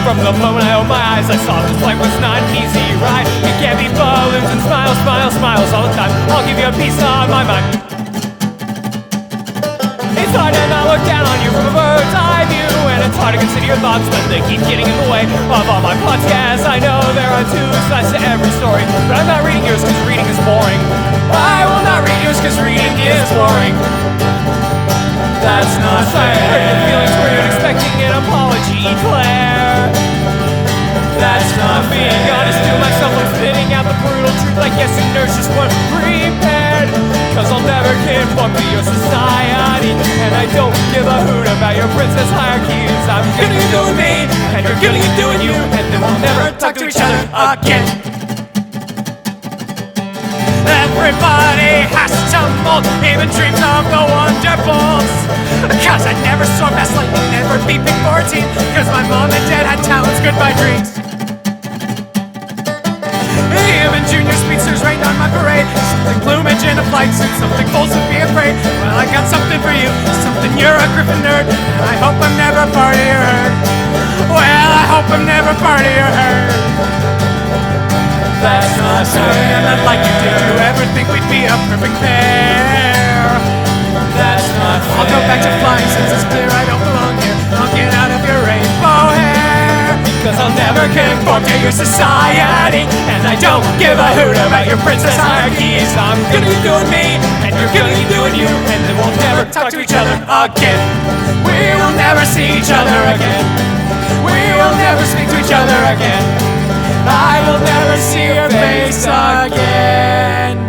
from the moment I opened my eyes. I saw this life was not an easy ride. It can't be balloons and smiles, smiles, smiles all the time. I'll give you a piece of my mind. It's hard to not look down on you from a bird's eye view, and it's hard to consider your thoughts when they keep getting in the way of all my podcasts. I know there are two sides to every story, but I'm not reading yours because reading is boring. I will not read yours because reading is boring. That's not fair. Hurt your feelings for you expecting an apology, Claire. That's not fair. Being honest to myself and spitting out the brutal truth, I guess you nerds just weren't prepared. Cause I'll never conform to your society, and I don't give a hoot about your princess hierarchies. I'm gonna do me, and you're gonna do you, and then we'll never talk to each other again. Everybody has to mold, even dreams of the Wonderbolts. Cause I never saw Fast Lightning, never beat Pick 14. Cause my mom and dad had talents, goodbye dreams. Even junior speedsters rained on my parade. Something plumage in a flight suit, something fools would be afraid. Well, I got something for you, something you're a Griffin nerd, and I hope I'm never part of your herd. Well, I hope I'm never part of your herd. That's not fair. And I'd like you, did you ever think we'd be a perfect pair? That's not fair. I'll go back to flying since it's clear I don't belong here. I'll get out of your rainbow hair, cause I'll never conform to your society, and I don't give a hoot about your princess hierarchies. I'm gonna be doing me, and you're gonna be doing you, and then we'll never talk to each other again. We will never see each other again. We will never speak to each other again. I will never see your face again.